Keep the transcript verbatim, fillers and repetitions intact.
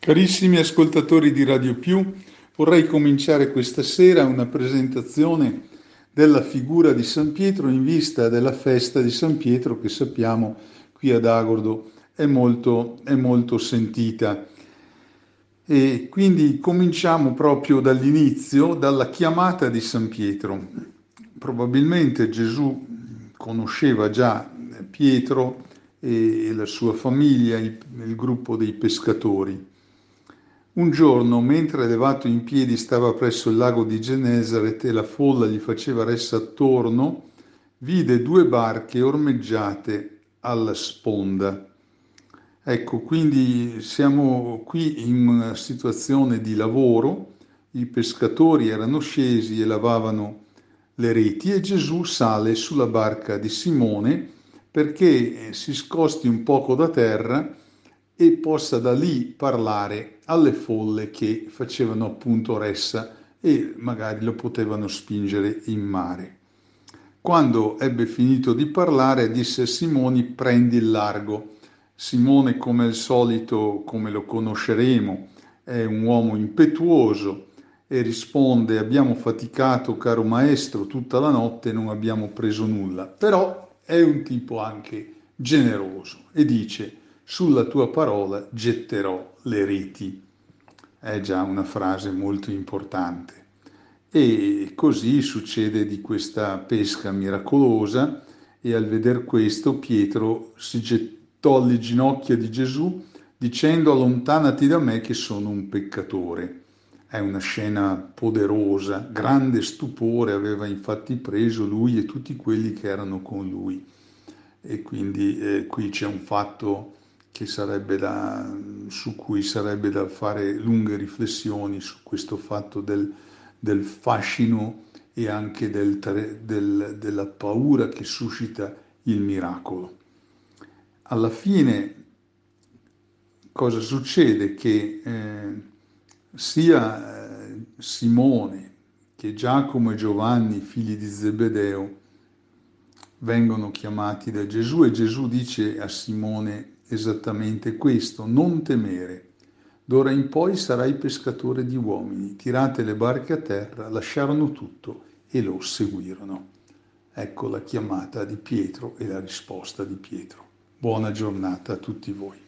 Carissimi ascoltatori di Radio Più, vorrei cominciare questa sera una presentazione della figura di San Pietro in vista della festa di San Pietro che sappiamo qui ad Agordo è molto, è molto sentita. E quindi cominciamo proprio dall'inizio, dalla chiamata di San Pietro. Probabilmente Gesù conosceva già Pietro e la sua famiglia, il, il gruppo dei pescatori. Un giorno, mentre levato in piedi stava presso il lago di Genesaret e la folla gli faceva ressa attorno, vide due barche ormeggiate alla sponda. Ecco, quindi siamo qui in una situazione di lavoro, i pescatori erano scesi e lavavano le reti e Gesù sale sulla barca di Simone perché si scosti un poco da terra e possa da lì parlare alle folle che facevano appunto ressa e magari lo potevano spingere in mare. Quando ebbe finito di parlare, disse a Simone: prendi il largo. Simone, come al solito, come lo conosceremo, è un uomo impetuoso e risponde: abbiamo faticato, caro maestro, tutta la notte e non abbiamo preso nulla. Però è un tipo anche generoso e dice: sulla tua parola getterò le reti. È già una frase molto importante. E così succede di questa pesca miracolosa e al veder questo Pietro si gettò alle ginocchia di Gesù dicendo: allontanati da me che sono un peccatore. È una scena poderosa, grande stupore aveva infatti preso lui e tutti quelli che erano con lui. E quindi eh, qui c'è un fatto che sarebbe da, su cui sarebbe da fare lunghe riflessioni su questo fatto del, del fascino e anche del, del, della paura che suscita il miracolo. Alla fine cosa succede? Che eh, sia eh, Simone che Giacomo e Giovanni, figli di Zebedeo, vengono chiamati da Gesù e Gesù dice a Simone esattamente questo: non temere, d'ora in poi sarai pescatore di uomini. Tirate le barche a terra, lasciarono tutto e lo seguirono. Ecco la chiamata di Pietro e la risposta di Pietro. Buona giornata a tutti voi.